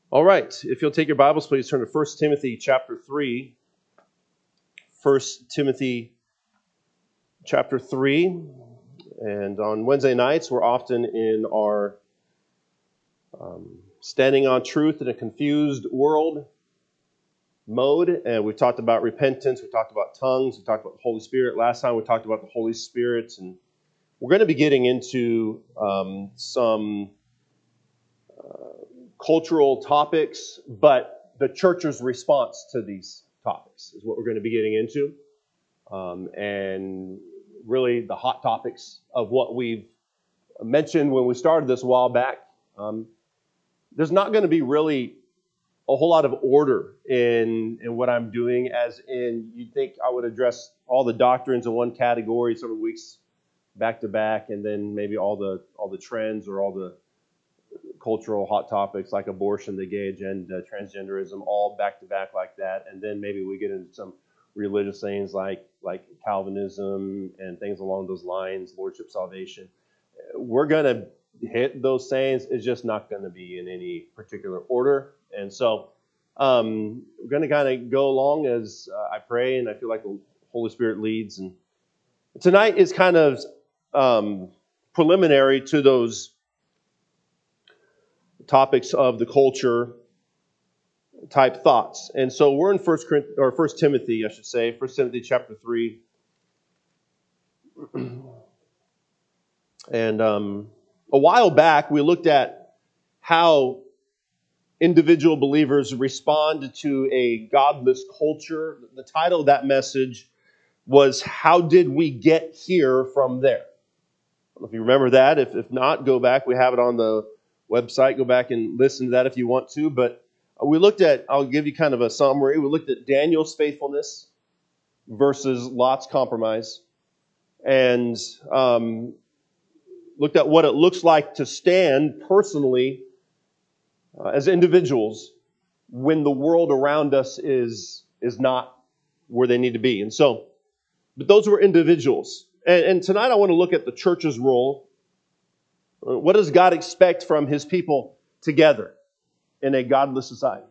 All right, if you'll take your Bibles, please turn to 1 Timothy chapter 3. 1 Timothy chapter 3. And on Wednesday nights, we're often in our standing on truth in a confused world mode. And we've talked about repentance, we talked about tongues, we talked about the Holy Spirit. Last time we talked about the Holy Spirit. And we're going to be getting into some cultural topics, but the church's response to these topics is what we're going to be getting into. And really the hot topics of what we've mentioned when we started this a while back. There's not going to be really a whole lot of order in what I'm doing, as in you'd think I would address all the doctrines in one category several weeks back to back, and then maybe all the trends or all the cultural hot topics like abortion, the gay agenda, transgenderism, all back to back like that, and then maybe we get into some religious things like Calvinism and things along those lines, lordship, salvation. We're going to hit those sayings. It's just not going to be in any particular order, and so we're going to kind of go along as I pray, and I feel like the Holy Spirit leads. And tonight is kind of preliminary to those topics of the culture type thoughts. And so we're in 1 Timothy, I should say, 1 Timothy chapter 3. And a while back, we looked at how individual believers respond to a godless culture. The title of that message was, How Did We Get Here From There? I don't know if you remember that. If not, go back. We have it on the website. Go back and listen to that if you want to. But we looked at, I'll give you kind of a summary. We looked at Daniel's faithfulness versus Lot's compromise. And looked at what it looks like to stand personally as individuals when the world around us is not where they need to be. And so, but those were individuals. And tonight I want to look at the church's role. What does God expect from His people together in a godless society?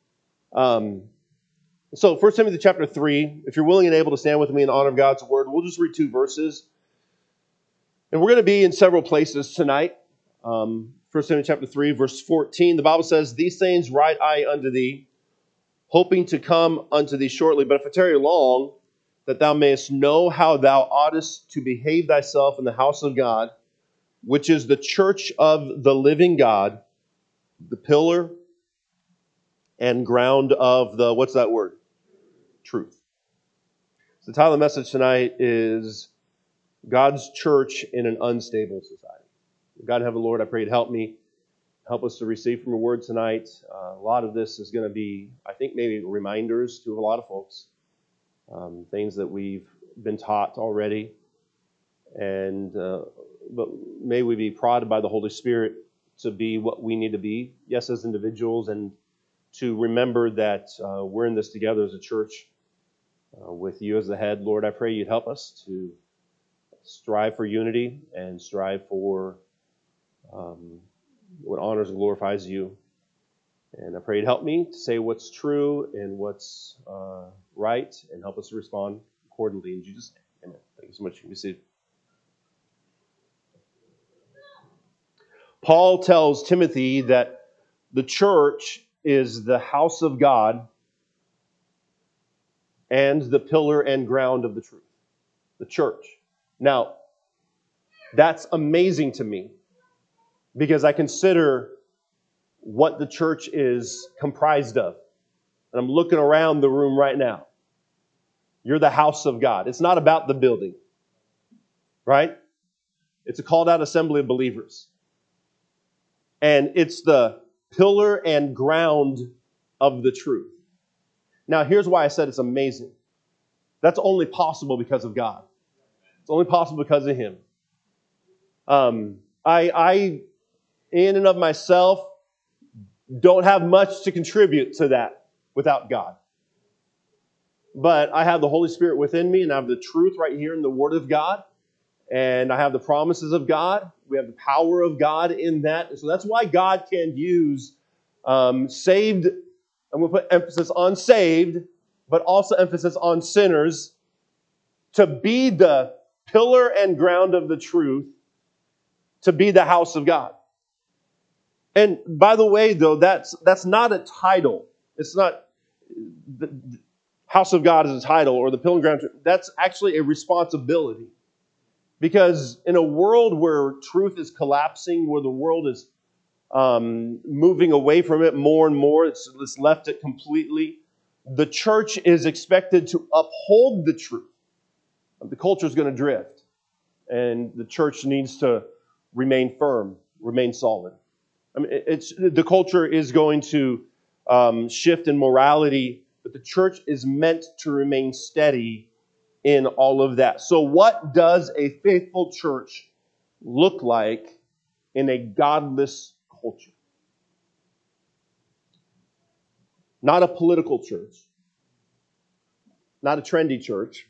So 1 Timothy chapter 3, if you're willing and able to stand with me in honor of God's word, we'll just read 2 verses. And we're going to be in several places tonight. 1 Timothy chapter 3, verse 14, the Bible says, These things write I unto thee, hoping to come unto thee shortly. But if I tarry long, that thou mayest know how thou oughtest to behave thyself in the house of God, which is the church of the living God, the pillar and ground of the, what's that word? Truth. So the title of the message tonight is God's church in an unstable society. God in heaven, Lord, I pray you'd help us to receive from your word tonight. A lot of this is going to be, I think, maybe reminders to a lot of folks, things that we've been taught already. And but may we be prodded by the Holy Spirit to be what we need to be, yes, as individuals, and to remember that we're in this together as a church with you as the head. Lord, I pray you'd help us to strive for unity and strive for what honors and glorifies you. And I pray you'd help me to say what's true and what's right, and help us to respond accordingly. In Jesus' name, amen. Thank you so much. You can be seated. Paul tells Timothy that the church is the house of God and the pillar and ground of the truth. The church. Now, that's amazing to me because I consider what the church is comprised of. And I'm looking around the room right now. You're the house of God. It's not about the building, right? It's a called out assembly of believers. And it's the pillar and ground of the truth. Now, here's why I said it's amazing. That's only possible because of God. It's only possible because of Him. I, in and of myself, don't have much to contribute to that without God. But I have the Holy Spirit within me, and I have the truth right here in the Word of God. And I have the promises of God. We have the power of God in that. And so that's why God can use Saved, I'm going to put emphasis on saved, but also emphasis on sinners, to be the pillar and ground of the truth, to be the house of God. And by the way, though, that's not a title. It's not the house of God is a title, or the pillar and ground. That's actually a responsibility. Because in a world where truth is collapsing, where the world is moving away from it more and more, it's left it completely, the church is expected to uphold the truth. The culture is going to drift, and the church needs to remain firm, remain solid. I mean, the culture is going to shift in morality, but the church is meant to remain steady in all of that. So what does a faithful church look like in a godless culture? Not a political church, not a trendy church,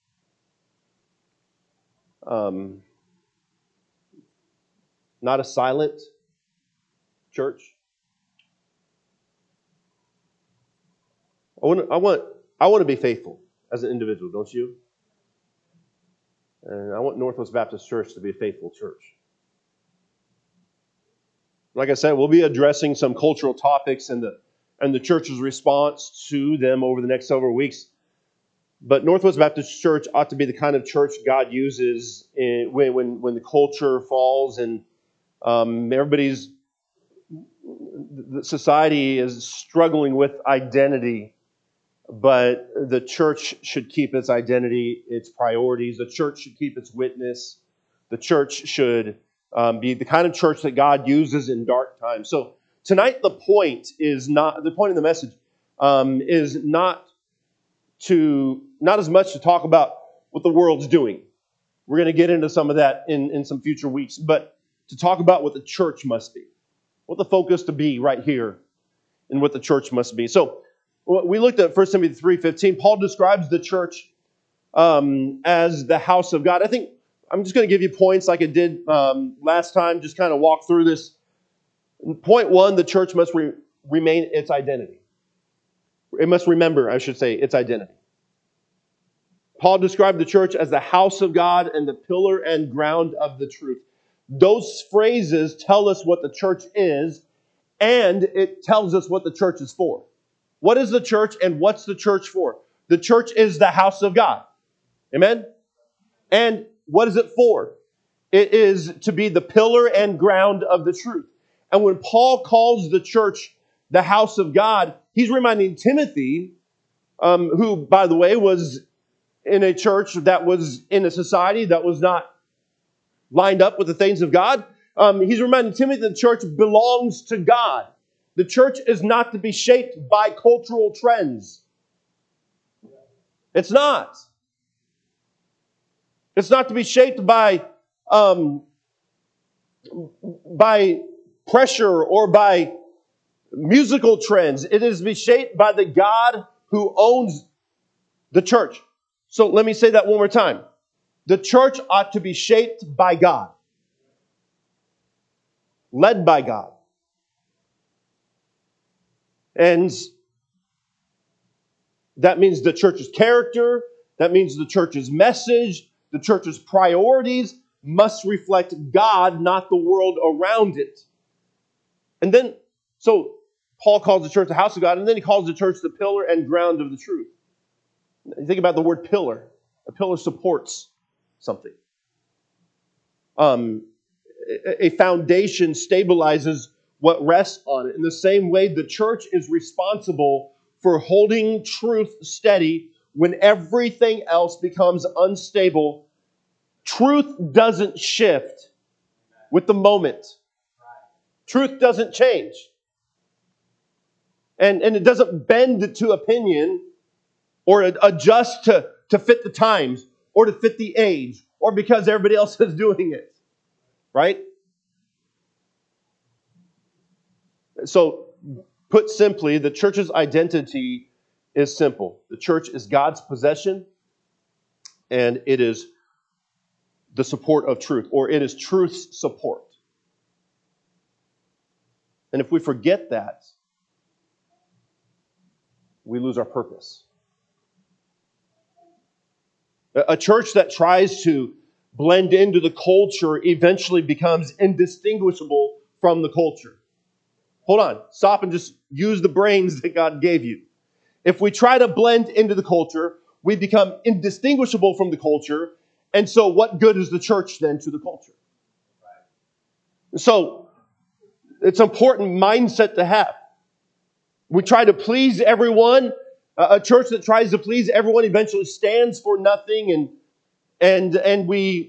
not a silent church. I want to be faithful as an individual, don't you? And I want Northwest Baptist Church to be a faithful church. Like I said, we'll be addressing some cultural topics and the church's response to them over the next several weeks. But Northwest Baptist Church ought to be the kind of church God uses when the culture falls and the society is struggling with identity. But the church should keep its identity, its priorities. The church should keep its witness. The church should be the kind of church that God uses in dark times. So tonight, the point of the message is not as much to talk about what the world's doing. We're going to get into some of that in some future weeks, but to talk about what the church must be, what the focus to be right here, and what the church must be. So we looked at 1 Timothy 3:15. Paul describes the church as the house of God. I think I'm just going to give you points like I did last time, just kind of walk through this. Point one, the church must remain its identity. It must remember, I should say, its identity. Paul described the church as the house of God and the pillar and ground of the truth. Those phrases tell us what the church is, and it tells us what the church is for. What is the church and what's the church for? The church is the house of God. Amen? And what is it for? It is to be the pillar and ground of the truth. And when Paul calls the church the house of God, he's reminding Timothy, who, by the way, was in a church that was in a society that was not lined up with the things of God. He's reminding Timothy that the church belongs to God. The church is not to be shaped by cultural trends. It's not. It's not to be shaped by pressure or by musical trends. It is to be shaped by the God who owns the church. So let me say that one more time. The church ought to be shaped by God, led by God. And that means the church's character, that means the church's message, the church's priorities must reflect God, not the world around it. And then, so Paul calls the church the house of God, and then he calls the church the pillar and ground of the truth. You think about the word pillar. A pillar supports something. A foundation stabilizes what rests on it. In the same way, the church is responsible for holding truth steady when everything else becomes unstable. Truth doesn't shift with the moment. Truth doesn't change. And it doesn't bend to opinion or adjust to fit the times or to fit the age or because everybody else is doing it. Right? So, put simply, the church's identity is simple. The church is God's possession, and it is the support of truth, or it is truth's support. And if we forget that, we lose our purpose. A church that tries to blend into the culture eventually becomes indistinguishable from the culture. Hold on. Stop and just use the brains that God gave you. If we try to blend into the culture, we become indistinguishable from the culture. And so what good is the church then to the culture? So it's an important mindset to have. We try to please everyone. A church that tries to please everyone eventually stands for nothing, and we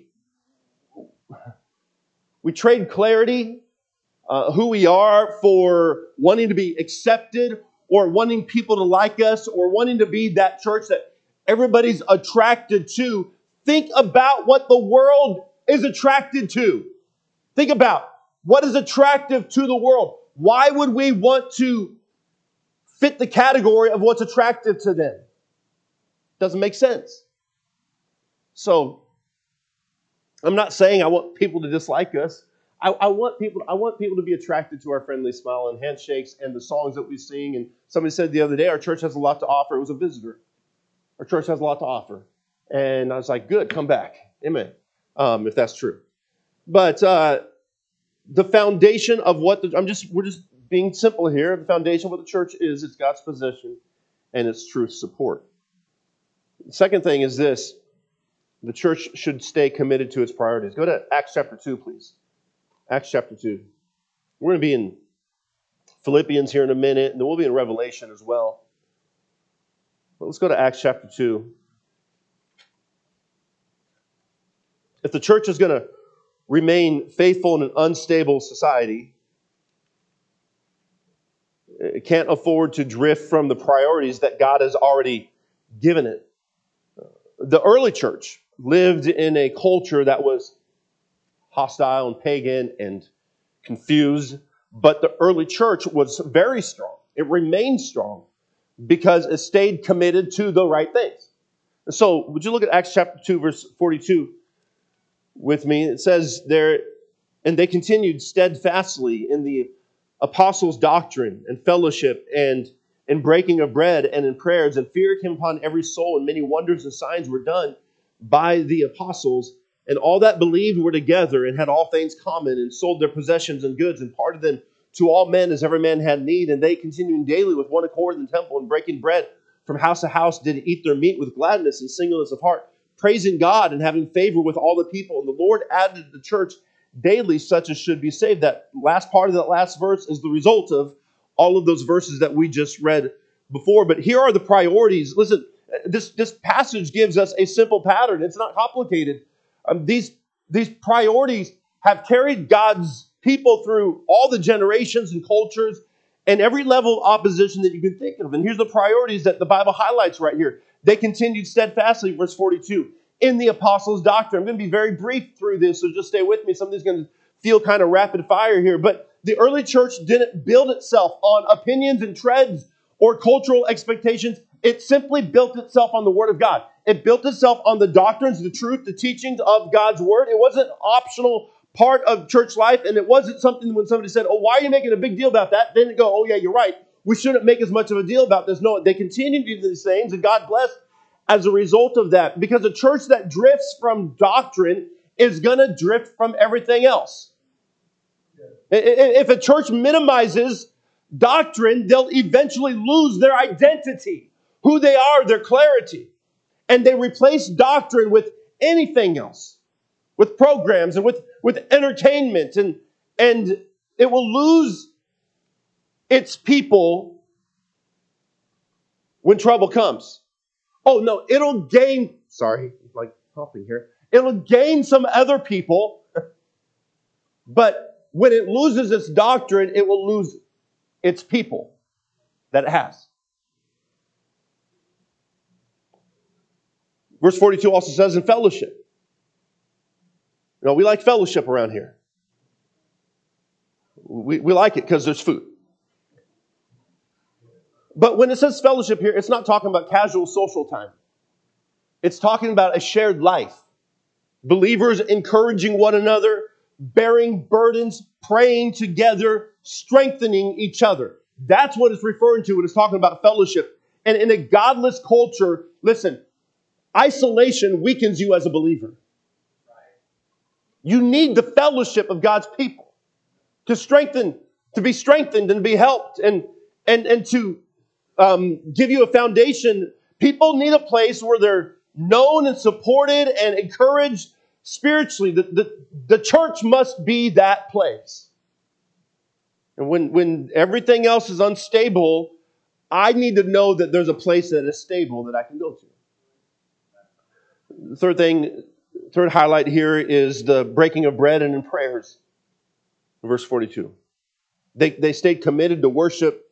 trade clarity, who we are, for wanting to be accepted, or wanting people to like us, or wanting to be that church that everybody's attracted to. Think about what the world is attracted to. Think about what is attractive to the world. Why would we want to fit the category of what's attractive to them? Doesn't make sense. So, I'm not saying I want people to dislike us. I want people to be attracted to our friendly smile and handshakes and the songs that we sing. And somebody said the other day, our church has a lot to offer. It was a visitor. Our church has a lot to offer. And I was like, good, come back. Amen. If that's true. But the foundation of what we're just being simple here. The foundation of what the church is, it's God's position and its truth support. The second thing is this: the church should stay committed to its priorities. Go to Acts chapter 2, please. Acts chapter 2. We're going to be in Philippians here in a minute, and then we'll be in Revelation as well. But let's go to Acts chapter 2. If the church is going to remain faithful in an unstable society, it can't afford to drift from the priorities that God has already given it. The early church lived in a culture that was hostile and pagan and confused, but the early church was very strong. It remained strong because it stayed committed to the right things. And so, would you look at Acts chapter 2, verse 42 with me? It says there, and they continued steadfastly in the apostles' doctrine and fellowship and in breaking of bread and in prayers, and fear came upon every soul, and many wonders and signs were done by the apostles. And all that believed were together and had all things common, and sold their possessions and goods and parted them to all men as every man had need. And they, continuing daily with one accord in the temple and breaking bread from house to house, did eat their meat with gladness and singleness of heart, praising God and having favor with all the people. And the Lord added to the church daily such as should be saved. That last part of that last verse is the result of all of those verses that we just read before. But here are the priorities. Listen, this passage gives us a simple pattern. It's not complicated. These priorities have carried God's people through all the generations and cultures and every level of opposition that you can think of. And here's the priorities that the Bible highlights right here. They continued steadfastly, verse 42, in the apostles' doctrine. I'm going to be very brief through this, so just stay with me. Some of these going to feel kind of rapid fire here. But the early church didn't build itself on opinions and trends or cultural expectations. It simply built itself on the Word of God. It built itself on the doctrines, the truth, the teachings of God's Word. It wasn't an optional part of church life, and it wasn't something when somebody said, oh, why are you making a big deal about that? Then it go, oh, yeah, you're right. We shouldn't make as much of a deal about this. No, they continued to do these things, and God blessed as a result of that. Because a church that drifts from doctrine is going to drift from everything else. If a church minimizes doctrine, they'll eventually lose their identity, who they are, their clarity. And they replace doctrine with anything else, with programs and with entertainment. And it will lose its people when trouble comes. Oh, no, it'll gain, sorry, like coughing here. It'll gain some other people, but when it loses its doctrine, it will lose its people that it has. Verse 42 also says in fellowship. You know, we like fellowship around here. We like it because there's food. But when it says fellowship here, it's not talking about casual social time. It's talking about a shared life. Believers encouraging one another, bearing burdens, praying together, strengthening each other. That's what it's referring to when it's talking about fellowship. And in a godless culture, listen, isolation weakens you as a believer. You need the fellowship of God's people to be strengthened and be helped and to give you a foundation. People need a place where they're known and supported and encouraged spiritually. The church must be that place. And when everything else is unstable, I need to know that there's a place that is stable that I can go to. The third highlight here is the breaking of bread and in prayers. Verse 42. They stayed committed to worship,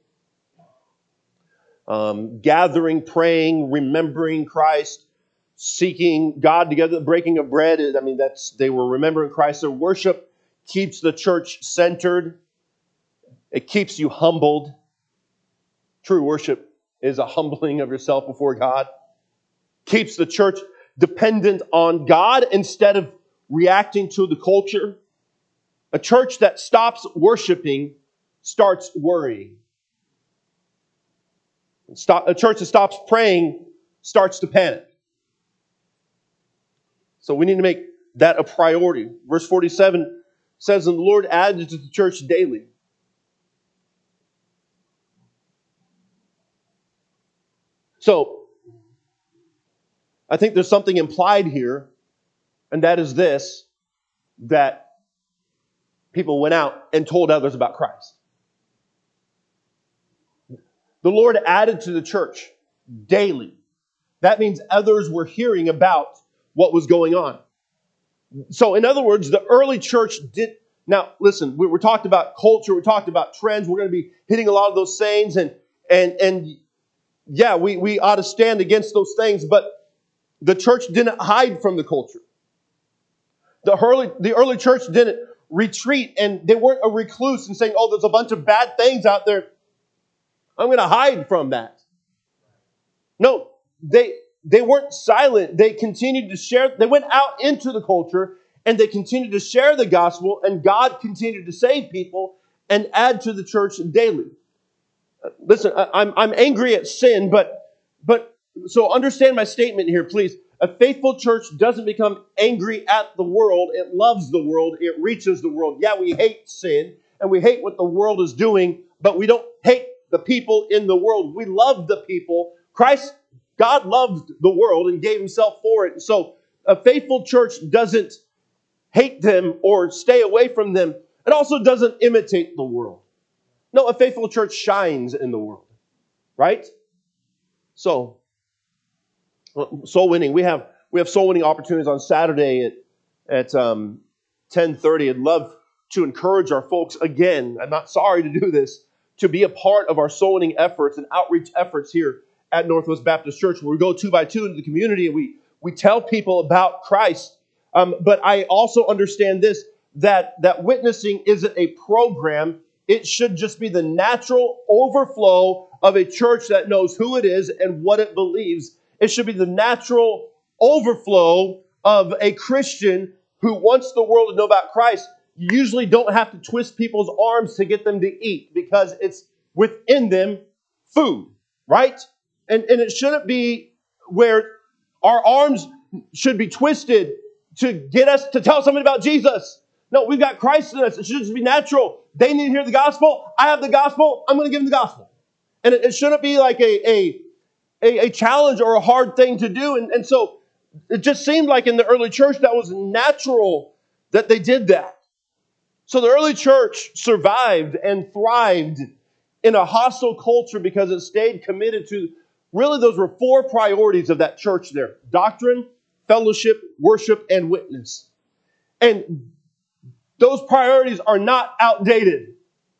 gathering, praying, remembering Christ, seeking God together. The breaking of bread, they were remembering Christ. Their worship keeps the church centered. It keeps you humbled. True worship is a humbling of yourself before God. Keeps the church dependent on God instead of reacting to the culture. A church that stops worshiping starts worrying. A church that stops praying starts to panic. So we need to make that a priority. Verse 47 says, "And the Lord added to the church daily." So, I think there's something implied here, and that is this, that people went out and told others about Christ. The Lord added to the church daily. That means others were hearing about what was going on. So, in other words, the early church did. Now, listen, we're talking about culture, we're talking about trends, we're going to be hitting a lot of those sayings, and yeah, we ought to stand against those things, but the church didn't hide from the culture. The early church didn't retreat, and they weren't a recluse and saying, "Oh, there's a bunch of bad things out there. I'm going to hide from that." No, they weren't silent. They continued to share. They went out into the culture, and they continued to share the gospel, and God continued to save people and add to the church daily. Listen, I'm angry at sin, but so understand my statement here, please. A faithful church doesn't become angry at the world. It loves the world. It reaches the world. Yeah, we hate sin and we hate what the world is doing, but we don't hate the people in the world. We love the people. God loved the world and gave himself for it. So a faithful church doesn't hate them or stay away from them. It also doesn't imitate the world. No, a faithful church shines in the world, right? So, soul winning. We have soul winning opportunities on Saturday at 10:30. I'd love to encourage our folks again. I'm not sorry to do this, to be a part of our soul winning efforts and outreach efforts here at Northwest Baptist Church, where we go 2 by 2 into the community and we tell people about Christ. But I also understand this, that witnessing isn't a program. It should just be the natural overflow of a church that knows who it is and what it believes. It should be the natural overflow of a Christian who wants the world to know about Christ. You usually don't have to twist people's arms to get them to eat because it's within them food, right? And it shouldn't be where our arms should be twisted to get us to tell somebody about Jesus. No, we've got Christ in us. It should just be natural. They need to hear the gospel. I have the gospel. I'm going to give them the gospel. And it shouldn't be like a challenge or a hard thing to do. And so it just seemed like in the early church that was natural that they did that. So the early church survived and thrived in a hostile culture because it stayed committed to, really those were 4 priorities of that church there: doctrine, fellowship, worship, and witness. And those priorities are not outdated.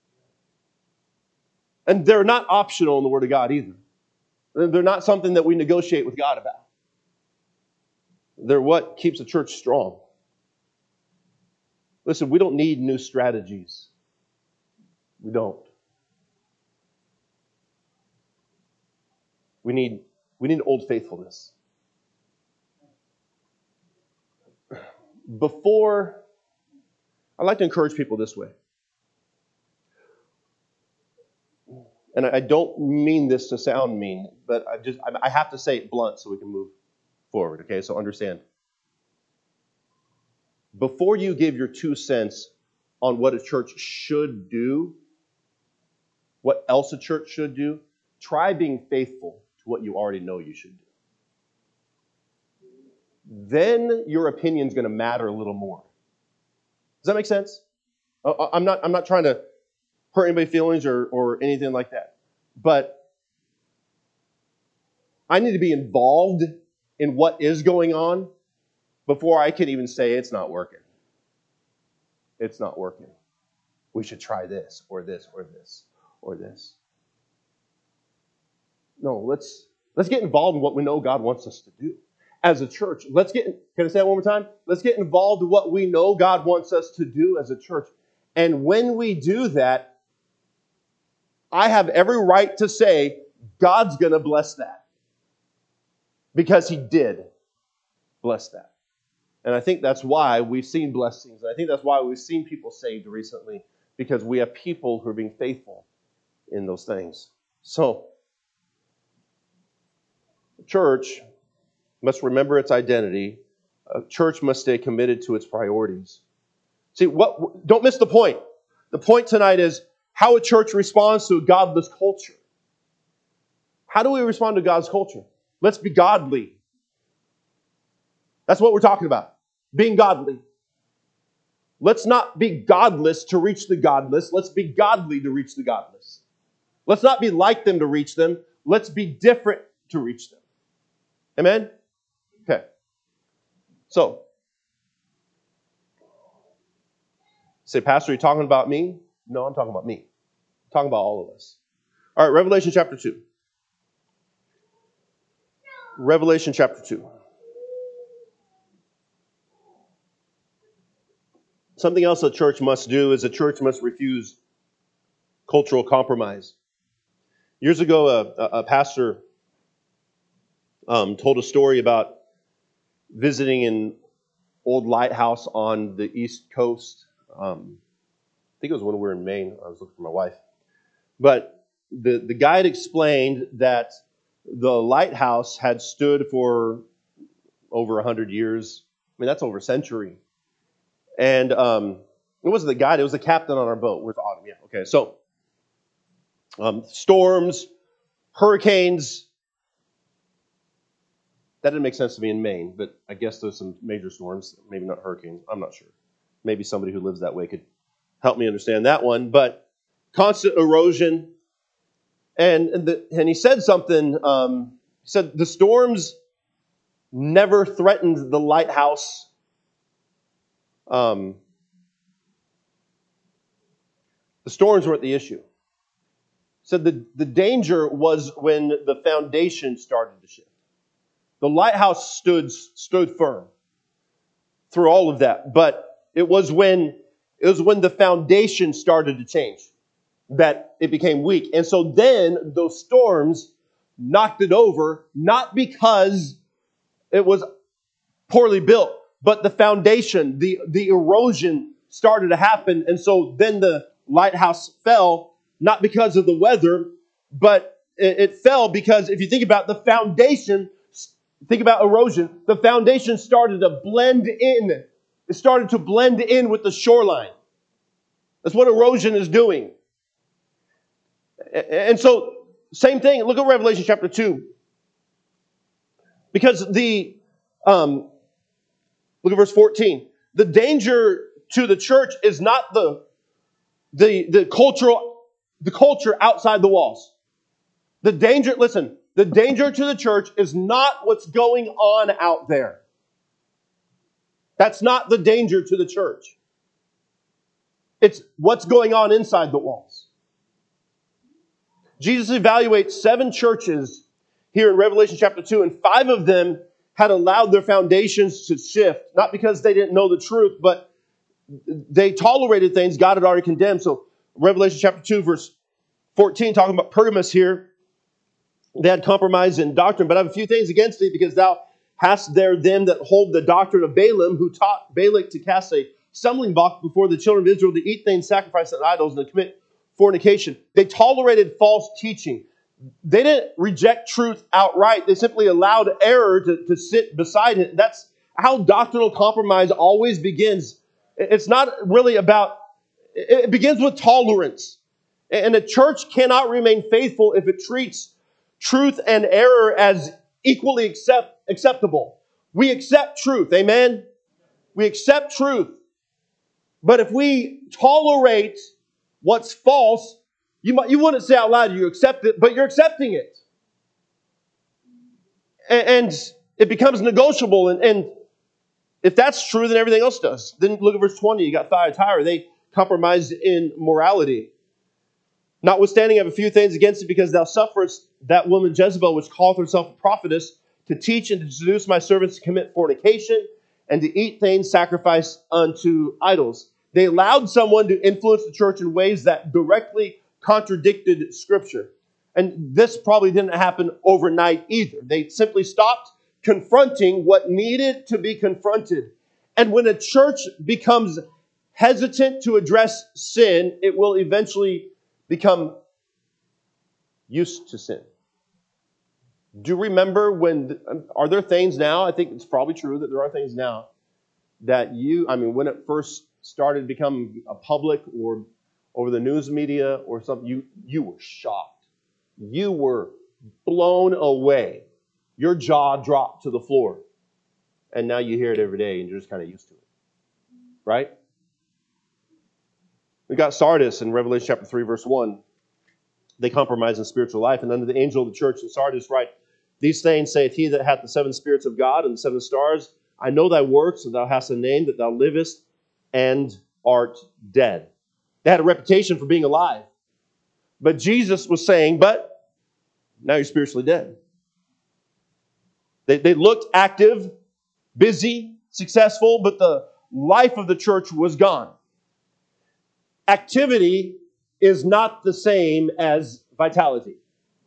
And they're not optional in the Word of God either. They're not something that we negotiate with God about. They're what keeps a church strong. Listen, we don't need new strategies. We don't. We need old faithfulness. I'd like to encourage people this way. and I don't mean this to sound mean, but I have to say it blunt so we can move forward, okay? So understand. Before you give your 2 cents on what a church should do, what else a church should do, try being faithful to what you already know you should do. Then your opinion's going to matter a little more. Does that make sense? I'm not trying to hurt anybody's feelings or anything like that. But I need to be involved in what is going on before I can even say it's not working. It's not working. We should try this or this or this or this. No, let's get involved in what we know God wants us to do. As a church, can I say that one more time? Let's get involved in what we know God wants us to do as a church. And when we do that, I have every right to say, God's going to bless that. Because He did bless that. And I think that's why we've seen blessings. And I think that's why we've seen people saved recently. Because we have people who are being faithful in those things. So, the church must remember its identity. A church must stay committed to its priorities. See, don't miss the point. The point tonight is how a church responds to a godless culture. How do we respond to God's culture? Let's be godly. That's what we're talking about. Being godly. Let's not be godless to reach the godless. Let's be godly to reach the godless. Let's not be like them to reach them. Let's be different to reach them. Amen? Okay. So, say, Pastor, are you talking about me? No, I'm talking about me. I'm talking about all of us. All right, Revelation chapter 2. Revelation chapter 2. Something else a church must do is a church must refuse cultural compromise. Years ago, a pastor told a story about visiting an old lighthouse on the East Coast. I think it was when we were in Maine. I was looking for my wife. But the guide explained that the lighthouse had stood for over 100 years. I mean, that's over a century. And it wasn't the guide, it was the captain on our boat. Where's Autumn? Yeah, okay. So, storms, hurricanes. That didn't make sense to me in Maine, but I guess there's some major storms, maybe not hurricanes. I'm not sure. Maybe somebody who lives that way could help me understand that one. But constant erosion. And he said something. He said the storms never threatened the lighthouse. The storms weren't the issue. He said the danger was when the foundation started to shift. The lighthouse stood firm through all of that, but it was when the foundation started to change that it became weak. And so then those storms knocked it over, not because it was poorly built, but the foundation, the erosion started to happen. And so then the lighthouse fell, not because of the weather, but it fell because if you think about the foundation, think about erosion, the foundation started to blend in. It started to blend in with the shoreline. That's what erosion is doing. And so, same thing. Look at Revelation chapter 2. Because look at verse 14. The danger to the church is not the culture outside the walls. The danger to the church is not what's going on out there. That's not the danger to the church. It's what's going on inside the walls. Jesus evaluates 7 churches here in Revelation chapter 2, and 5 of them had allowed their foundations to shift, not because they didn't know the truth, but they tolerated things God had already condemned. So Revelation chapter 2, verse 14, talking about Pergamos here, they had compromise in doctrine, but I have a few things against thee, because thou hast there them that hold the doctrine of Balaam, who taught Balak to cast a stumbling block before the children of Israel, to eat things sacrificed to idols, and to commit fornication. They tolerated false teaching. They didn't reject truth outright. They simply allowed error to sit beside it. That's how doctrinal compromise always begins. It's not really about, it begins with tolerance. And a church cannot remain faithful if it treats truth and error as equally acceptable. We accept truth, amen? We accept truth. But if we tolerate what's false, you wouldn't say out loud you accept it, but you're accepting it. And it becomes negotiable. And if that's true, then everything else does. Then look at verse 20. You got Thyatira. They compromised in morality. Notwithstanding, I have a few things against it, because thou sufferest that woman Jezebel, which calleth herself a prophetess, to teach and to seduce my servants to commit fornication, and to eat things sacrificed unto idols. They allowed someone to influence the church in ways that directly contradicted Scripture. And this probably didn't happen overnight either. They simply stopped confronting what needed to be confronted. And when a church becomes hesitant to address sin, it will eventually become used to sin. Do you remember are there things now, I think it's probably true that there are things now that when it first started becoming a public or over the news media or something, you were shocked. You were blown away. Your jaw dropped to the floor. And now you hear it every day and you're just kind of used to it. Right? We got Sardis in Revelation chapter 3, verse 1. They compromise in spiritual life. And under the angel of the church in Sardis write, these things saith he that hath the 7 spirits of God and the 7 stars. I know thy works, and thou hast a name, that thou livest and art dead. They had a reputation for being alive. But Jesus was saying, but now you're spiritually dead. They looked active, busy, successful, but the life of the church was gone. Activity is not the same as vitality.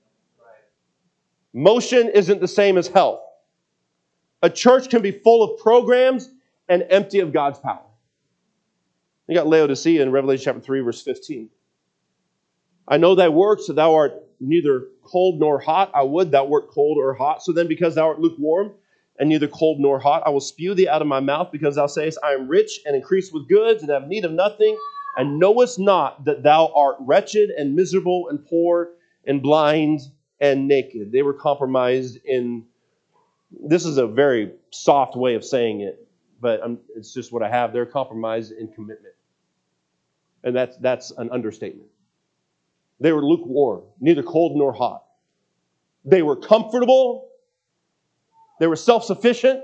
Motion isn't the same as health. A church can be full of programs and empty of God's power. You got Laodicea in Revelation chapter 3, verse 15. I know thy works, that thou art neither cold nor hot. I would thou wert cold or hot. So then, because thou art lukewarm and neither cold nor hot, I will spew thee out of my mouth, because thou sayest, I am rich and increased with goods and have need of nothing, and knowest not that thou art wretched and miserable and poor and blind and naked. They were compromised in, this is a very soft way of saying it, but it's just what I have. They're compromised in commitment. And that's an understatement. They were lukewarm, neither cold nor hot. They were comfortable. They were self-sufficient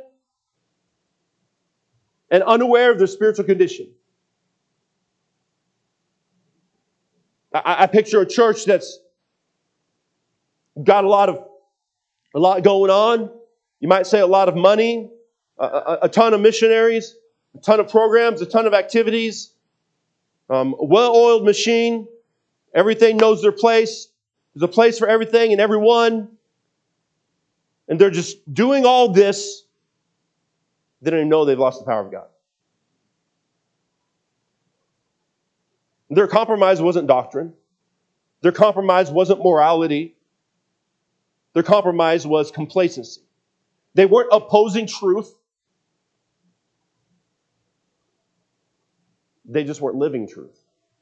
and unaware of their spiritual condition. I picture a church that's got a lot going on. You might say a lot of money, a ton of missionaries, a ton of programs, a ton of activities, a well-oiled machine. Everything knows their place. There's a place for everything and everyone. And they're just doing all this. They don't even know they've lost the power of God. Their compromise wasn't doctrine. Their compromise wasn't morality. Their compromise was complacency. They weren't opposing truth. They just weren't living truth.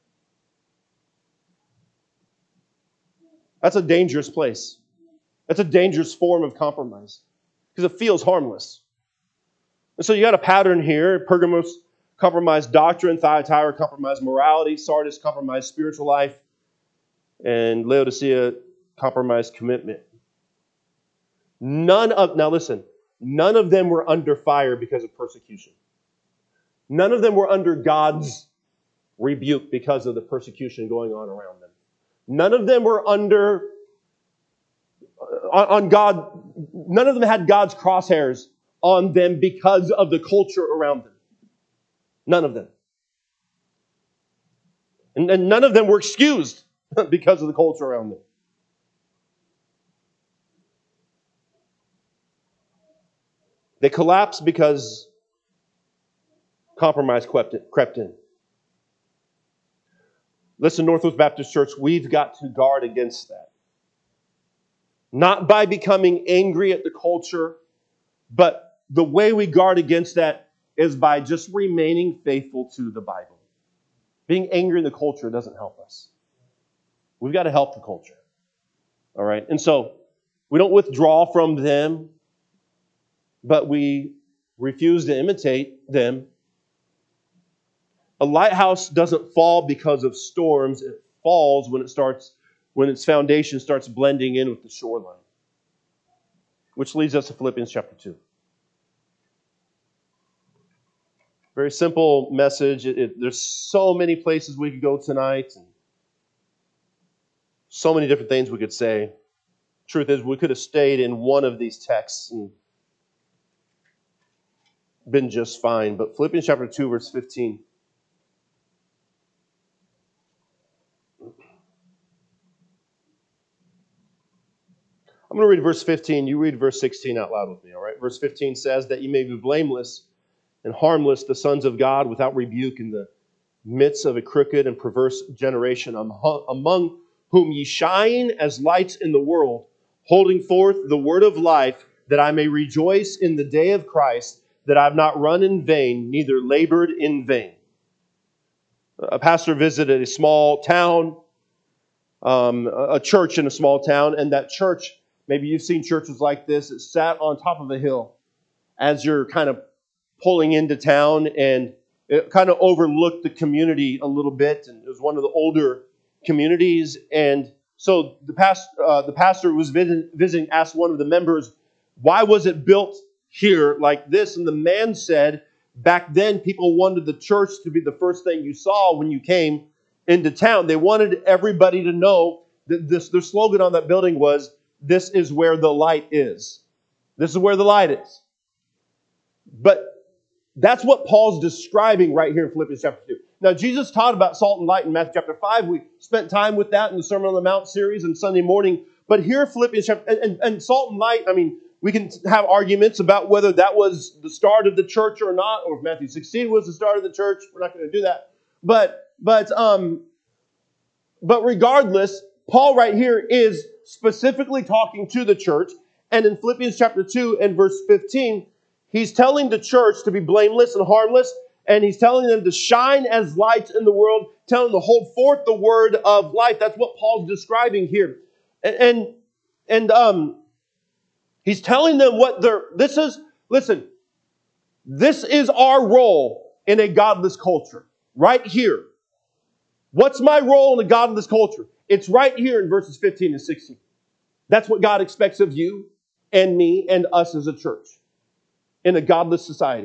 That's a dangerous place. That's a dangerous form of compromise because it feels harmless. And so you got a pattern here. Pergamos compromised doctrine, Thyatira compromised morality, Sardis compromised spiritual life, and Laodicea compromised commitment. None of them were under fire because of persecution. None of them were under God's rebuke because of the persecution going on around them. None of them were on God. None of them had God's crosshairs on them because of the culture around them. None of them. And none of them were excused because of the culture around them. They collapsed because compromise crept in. Listen, Northwest Baptist Church, we've got to guard against that. Not by becoming angry at the culture, but the way we guard against that is by just remaining faithful to the Bible. Being angry in the culture doesn't help us. We've got to help the culture. All right? And so we don't withdraw from them, but we refuse to imitate them. A lighthouse doesn't fall because of storms. It falls when its foundation starts blending in with the shoreline. Which leads us to Philippians chapter 2. Very simple message. There's so many places we could go tonight, and so many different things we could say. Truth is, we could have stayed in one of these texts and been just fine. But Philippians chapter 2, verse 15. I'm going to read verse 15. You read verse 16 out loud with me, all right? Verse 15 says that you may be blameless and harmless, the sons of God, without rebuke in the midst of a crooked and perverse generation, among whom ye shine as lights in the world, holding forth the word of life, that I may rejoice in the day of Christ, that I have not run in vain, neither labored in vain. A pastor visited a small town, a church in a small town, and that church, maybe you've seen churches like this, it sat on top of a hill as you're kind of pulling into town, and it kind of overlooked the community a little bit, and it was one of the older communities. And so the pastor who was visiting asked one of the members, why was it built here like this? And the man said, back then people wanted the church to be the first thing you saw when you came into town. They wanted everybody to know that their slogan on that building was, this is where the light is. This is where the light is. But that's what Paul's describing right here in Philippians chapter 2. Now, Jesus taught about salt and light in Matthew chapter 5. We spent time with that in the Sermon on the Mount series on Sunday morning. But here, Philippians chapter, and salt and light, I mean, we can have arguments about whether that was the start of the church or not, or if Matthew 16 was the start of the church. We're not going to do that. But regardless, Paul right here is specifically talking to the church. And in Philippians chapter 2 and verse 15, he's telling the church to be blameless and harmless, and he's telling them to shine as lights in the world, telling them to hold forth the word of life. That's what Paul's describing here. And he's telling them this is our role in a godless culture, right here. What's my role in a godless culture? It's right here in verses 15 and 16. That's what God expects of you and me and us as a church in a godless society.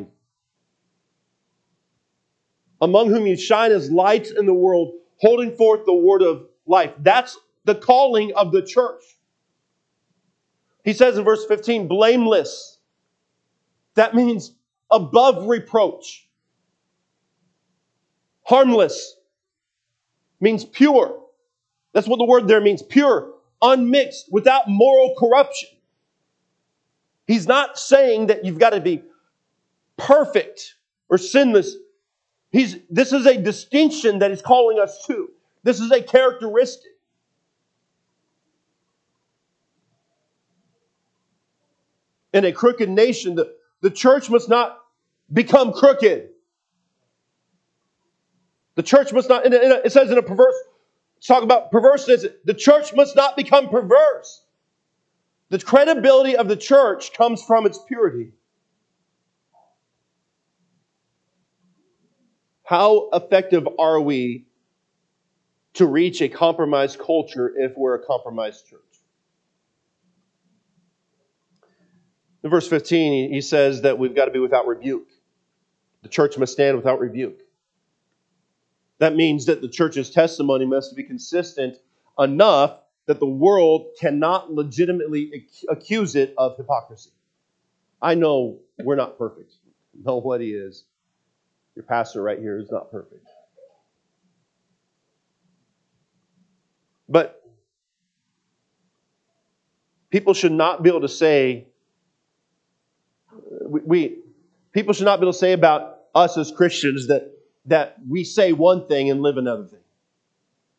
Among whom you shine as lights in the world, holding forth the word of life. That's the calling of the church. He says in verse 15, blameless. That means above reproach. Harmless means pure. That's what the word there means, pure, unmixed, without moral corruption. He's not saying that you've got to be perfect or sinless. This is a distinction that he's calling us to. This is a characteristic. In a crooked nation, the church must not become crooked. The church must not, it says in a perverse, talk about perverseness, the church must not become perverse. The credibility of the church comes from its purity. How effective are we to reach a compromised culture if we're a compromised church? In verse 15, he says that we've got to be without rebuke. The church must stand without rebuke. That means that the church's testimony must be consistent enough that the world cannot legitimately accuse it of hypocrisy. I know we're not perfect. Nobody is. Your pastor right here is not perfect. But people should not be able to say, people should not be able to say about us as Christians that we say one thing and live another thing.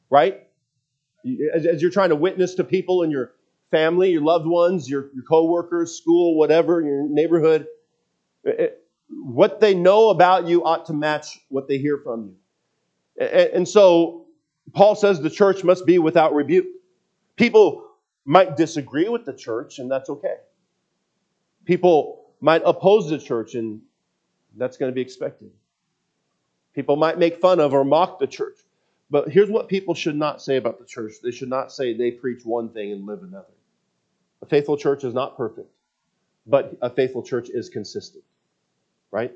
right? As you're trying to witness to people in your family, your loved ones, your co-workers, school, whatever, your neighborhood, what they know about you ought to match what they hear from you. And so Paul says the church must be without rebuke. People might disagree with the church, and that's okay. People might oppose the church, and that's going to be expected. People might make fun of or mock the church. But here's what people should not say about the church. They should not say they preach one thing and live another. A faithful church is not perfect, but a faithful church is consistent. Right?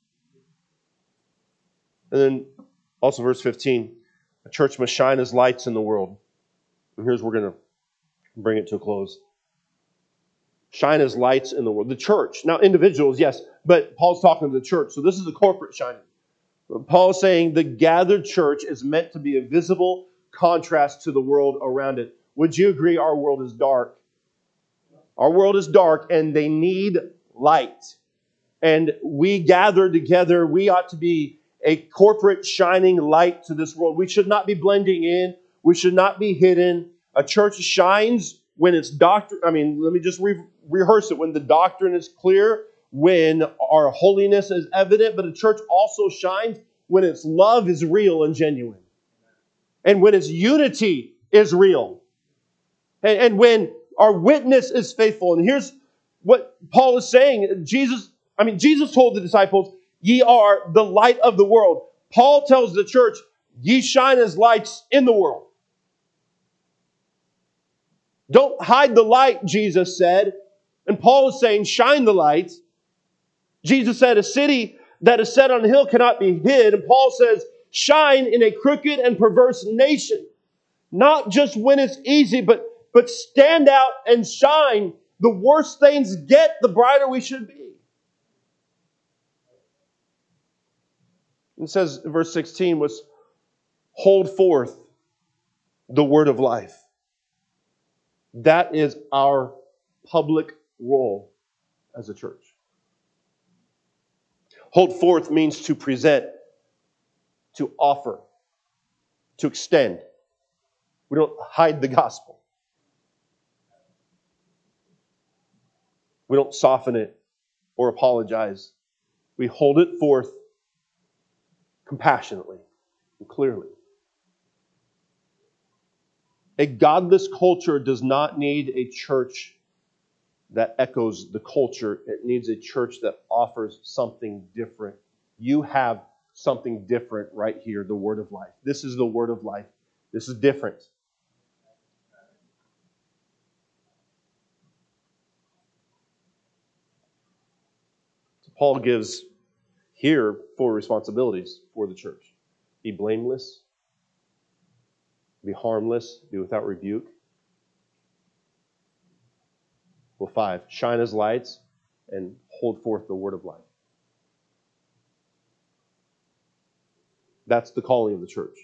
And then also verse 15, a church must shine as lights in the world. And here's where we're going to bring it to a close. Shine as lights in the world. The church. Now, individuals, yes, but Paul's talking to the church. So this is a corporate shining. Paul is saying the gathered church is meant to be a visible contrast to the world around it. Would you agree our world is dark? Our world is dark and they need light. And we gather together, we ought to be a corporate shining light to this world. We should not be blending in. We should not be hidden. A church shines when its doctrine, let me just rehearse it. When the doctrine is clear, when our holiness is evident, but a church also shines when its love is real and genuine. And when its unity is real. And when our witness is faithful. And here's what Paul is saying. Jesus told the disciples, ye are the light of the world. Paul tells the church, ye shine as lights in the world. Don't hide the light, Jesus said. And Paul is saying, shine the light. Jesus said, a city that is set on a hill cannot be hid. And Paul says, shine in a crooked and perverse nation. Not just when it's easy, but stand out and shine. The worse things get, the brighter we should be. It says in verse 16 was, hold forth the word of life. That is our public role as a church. Hold forth means to present, to offer, to extend. We don't hide the gospel. We don't soften it or apologize. We hold it forth compassionately and clearly. A godless culture does not need a church that echoes the culture. It needs a church that offers something different. You have something different right here, the word of life. This is the word of life. This is different. So Paul gives here 4 responsibilities for the church. Be blameless, be harmless, be without rebuke. Well, 5, shine as lights and hold forth the word of life. That's the calling of the church.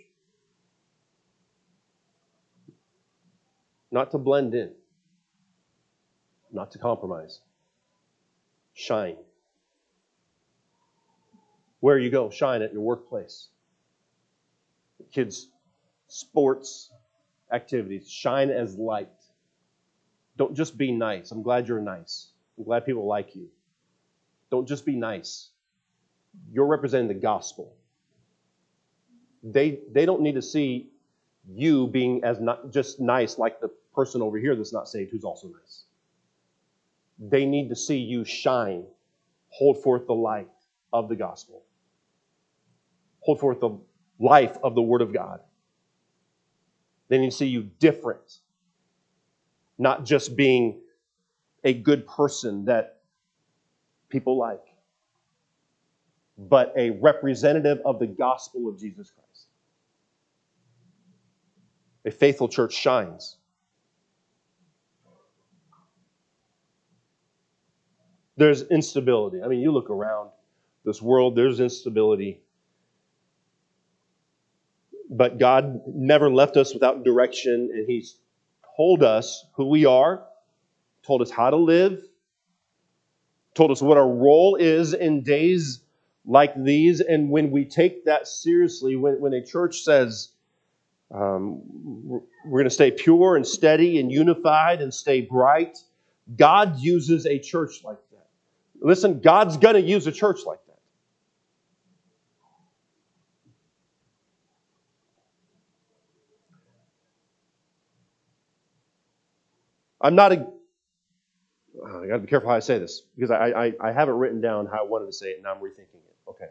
Not to blend in, not to compromise. Shine. Where you go, shine at your workplace. Kids' sports activities, shine as light. Don't just be nice. I'm glad you're nice. I'm glad people like you. Don't just be nice. You're representing the gospel. They don't need to see you being as not just nice like the person over here that's not saved who's also nice. They need to see you shine. Hold forth the light of the gospel. Hold forth the life of the Word of God. They need to see you different. Not just being a good person that people like, but a representative of the gospel of Jesus Christ. A faithful church shines. There's instability. I mean, you look around this world, there's instability. But God never left us without direction, and He's told us who we are, told us how to live, told us what our role is in days like these. And when we take that seriously, when a church says, We're going to stay pure and steady and unified and stay bright. God uses a church like that. Listen, God's going to use a church like that. I'm not a... I got to be careful how I say this because I have it written down how I wanted to say it and now I'm rethinking it. Okay.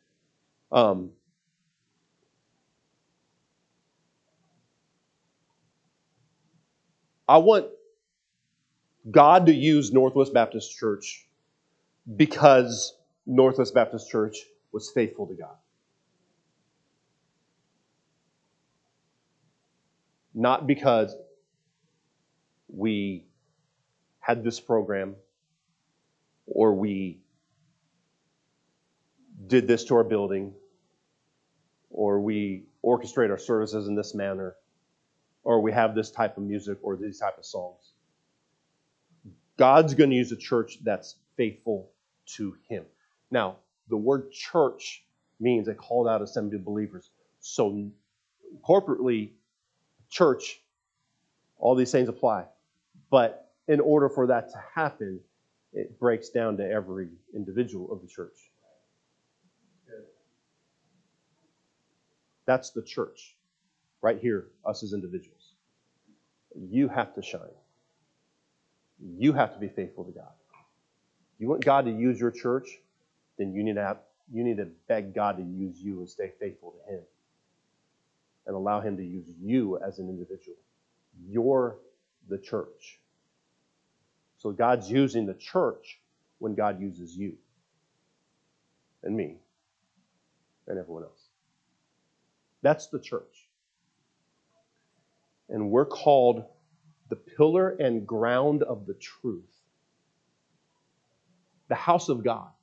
I want God to use Northwest Baptist Church because Northwest Baptist Church was faithful to God. Not because we had this program or we did this to our building or we orchestrate our services in this manner or we have this type of music or these type of songs. God's going to use a church that's faithful to Him. Now, the word church means a called out assembly of believers. So corporately, church, all these things apply. But in order for that to happen, it breaks down to every individual of the church. That's the church. Right here, us as individuals. You have to shine. You have to be faithful to God. You want God to use your church, then you need to beg God to use you and stay faithful to Him. And allow Him to use you as an individual. You're the church. So God's using the church when God uses you. And me. And everyone else. That's the church. And we're called the pillar and ground of the truth. The house of God.